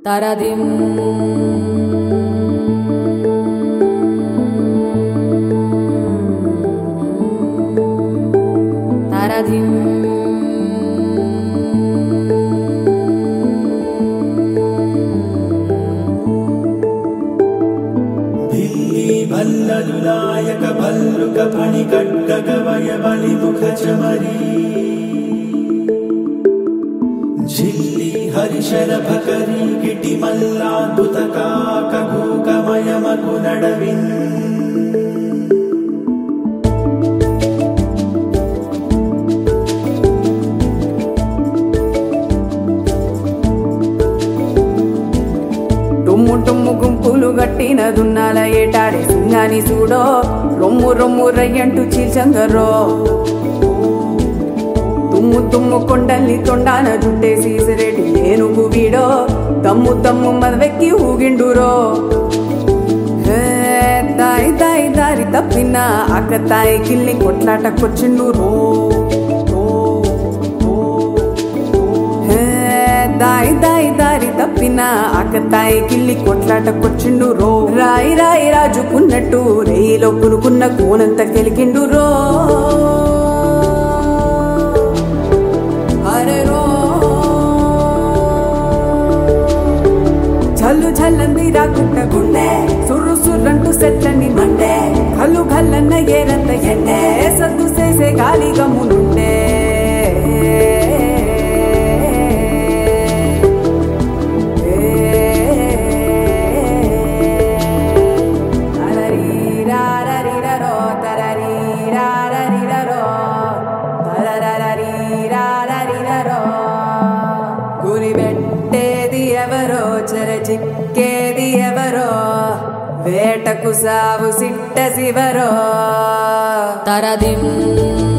తరదిం తరదిం భల్లదునాయక భల్లుక ఫణి ఖడ్గగవయ బలి ముఖ చమరి ఝిల్లి హరిశర భకరి గిటి మల్లాద్భుత కాక భూకమయమకు నడవిన్ టుమ్ము టుమ్ము గుంపులు గట్టిన దున్నాల ఏటాడే సింగాని చూడో రొమ్ము రొమ్ము రయ్యంటూ చీల్చంగరో తుమ్ము తుమ్ము కొండల్ని తొండాన జుట్టేసి సిరెటి ఏనుగు వీడో తమ్ము తమ్ము మదవెక్కి ఊగిండురో దాయి దాయి దారి తప్పిన అక్క తాయి కిల్లి కొట్లాటకొచ్చిండు రో దాయి దాయి దారి తప్పిన అక్క తాయి కిల్లి కొట్లాటకొచ్చిండు రో రాయి రాయి రాజుకున్నట్టు రేయిలో కునుకున్న కోనంత కెలికిండు రో ఝల్లు ఝల్లంది రాకుంట గుండె సుర్రు సుర్రంటూ సెట్లని మండే కళ్ళు గల్లన్న ఏరంత ఎండే సద్దు చేసే గాలి గమ్మునుండే గురి పెట్టేది ఎవరో చెరచిక్కేది ఎవరో వేటకు సావు సిట్ట శివరో తరదిం